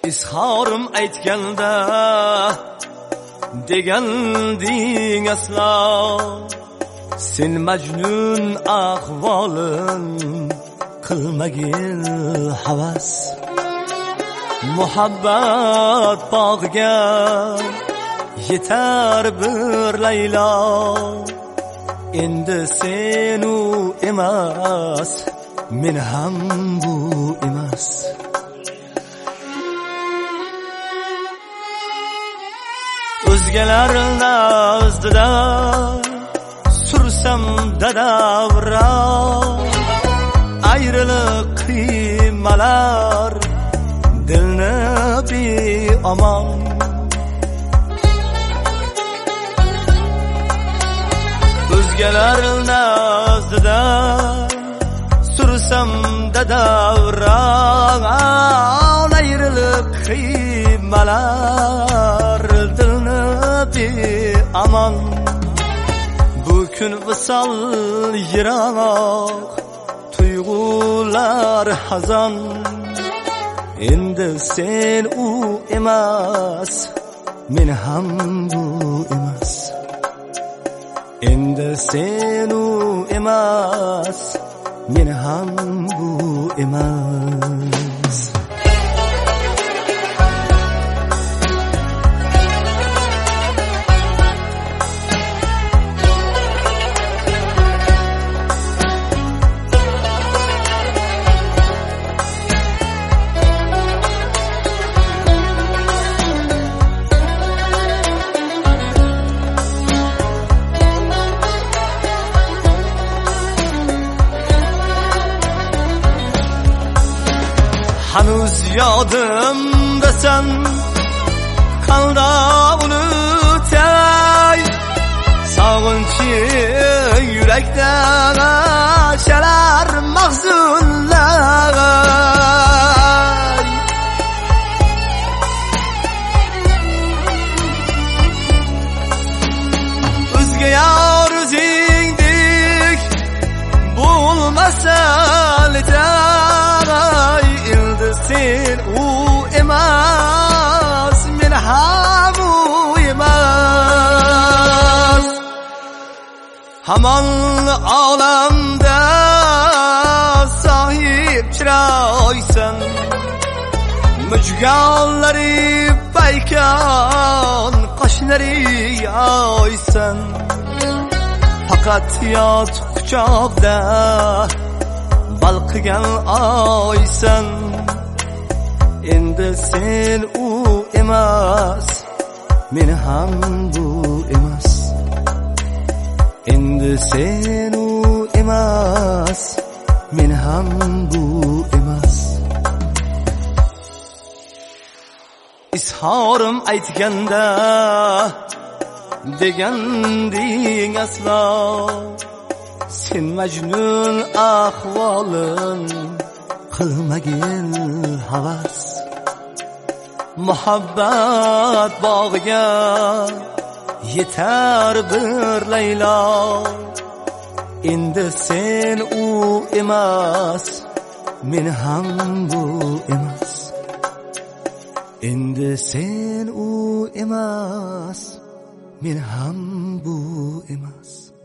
izhorim aytganda deganding aslo, sen majnun ahvolin qilmagin havas. Muhabbat bog'iga yetar bir Laylo, endi sen u emas, men ham bu emas. O'zgalar nazdida sursam dadavra, ayriliq qiymalar dilni beomon. O'zgalar nazdida sursam dadavra, ayriliq qiymalar dilni beomon. Bu kun visol yiroq, tuyg'ular hazon, endi sen u emas, men ham bu emas. Endi sen u emas, men ham bu emas. Hanuz yodimdasan, qanday unutay, sog'inching yurakda shalar mahzunlar. O'zga yor o'zingdek bo'lmasa sen u emas, men ham u emas. Hamon olamda sohib chiroysan, mujgonlari paykon, qoshlari yoysan. Faqat yot quchoqda balqigan oysan, endi sen u emas, men ham bu emas. Endi sen u emas, men ham bu emas. Izhorim aytganda deganding aslo, sen majnun ahvolin qilmagin havas. Muhabbat bog'iga yetar bir Laylo, endi sen u emas, men ham bu emas. Endi sen u emas, men ham bu emas.